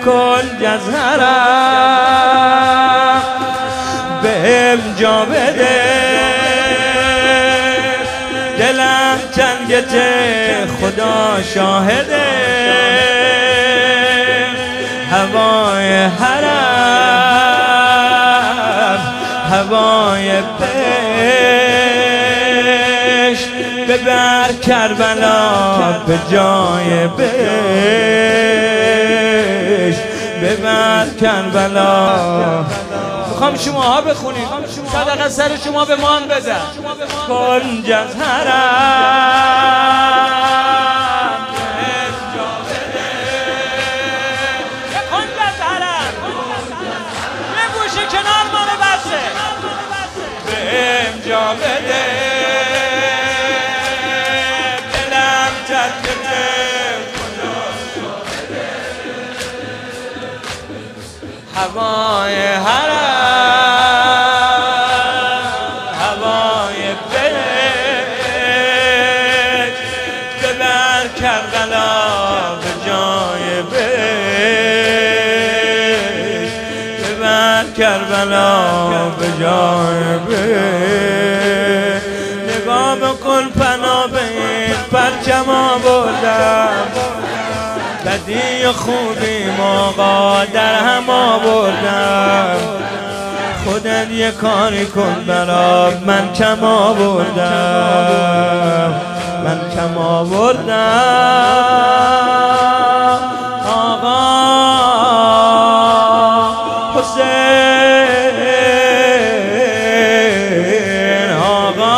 کنج از حرم بهم جا بده، دلم تنگته خدا شاهده، هوای حرم هوای بهشت، ببر کربلا به جای بهشت، ببر کربلا. میخوام شماها بخونید، صدقه سر شما به مان بزن. کنج از حرم بهم جا بده، کنج از حرم یه گوشه کنار مال بسه، بهم جا بده، دلم تنگته خدا شاهده، هوای حرم کربلا به جای بهشت، ببر کربلا به جای بهشت. نگاه بکن پناه به این پرچم آوردم، بدی و خوبی موقع در هم آوردم، خودت یه کاری کن برا من کم آوردم، من کم آوردم. آقا حسین، آقا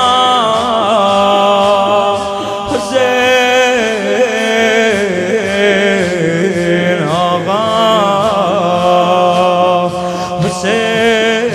حسین، آقا حسین،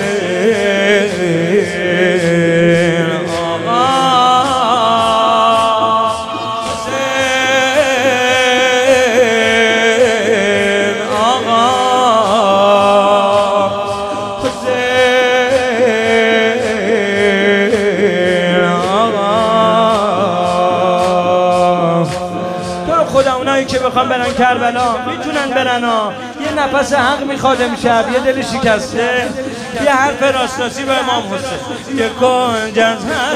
خدا اونایی که بخوام برن کربلا میتونن برن ها. یه نفس حق میخواد امشب، یه دل شکسته، یه حرف راستاسی به امام حسین. یه کنج از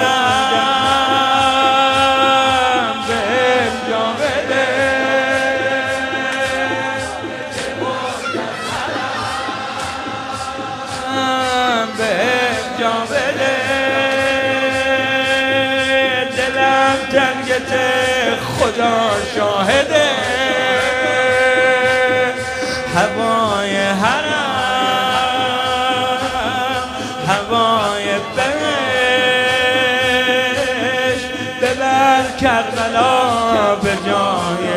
حرم بهم جا بده، بهم جا بده، دلم تنگته خدا شاهده، هوای حرم هوای بهشت، ببر کربلا به جای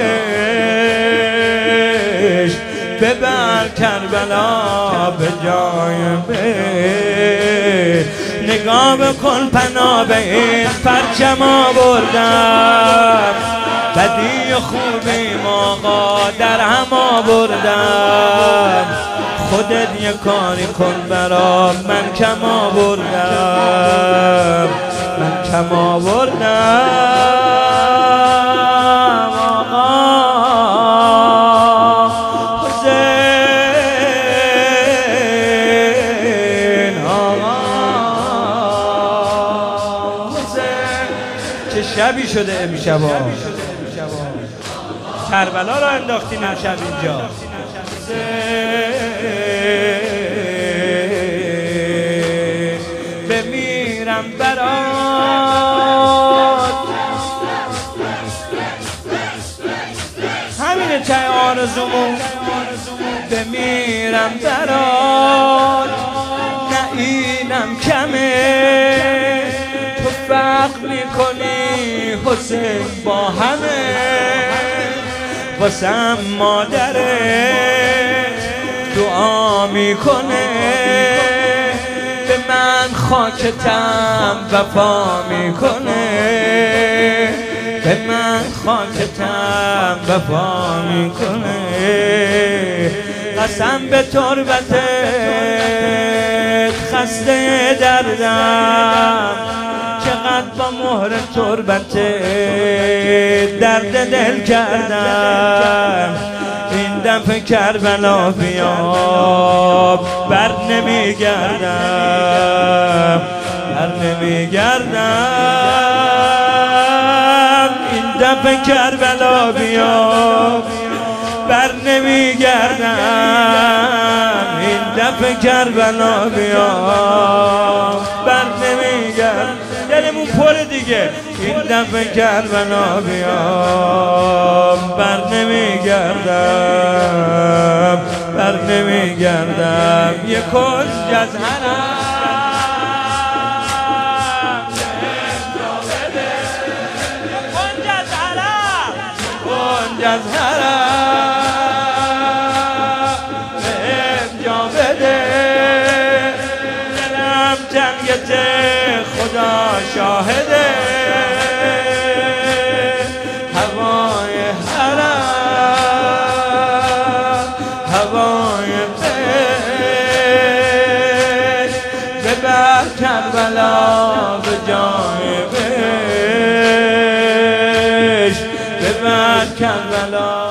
بهشت، ببر کربلا به جای بهشت. نگاه بکن پناه به این پرچم آوردم، بدی و خوبی موقع در هم آوردم، خودت یه کاری کن برا من کم آوردم، من کم آوردم. چه شبی شده امشبا، کربلا را انداختین امشب اینجا. بمیرم برات، همینه چه آرزومون، بمیرم برات، نه اینم کمه، تو فرق میکنی حسین با همه، واسم مادرت دعا میکنه، به من خاکتم وفا میکنه، به من خاکتم وفا میکنه. قسم به تربتت خسته دردم، چقدر با مهر تربت درد دل کردم، این دفعه کربلا بیام، بر نمیگردم، بر نمیگردم. این دفعه کربلا بیام، بر نمیگردم. این دفعه کربلا بیام، بر نمیگردم. دلمون پره دیگه. این دفعه کربلا بیام، بر نمیگردم، بر نمیگردم. یه کنج از حرم از حرم جا بده. دلم جنگت خدا شاهده، هوای حرم هوای بهش، ببر کربلا به جای بهش، ببر کربلا.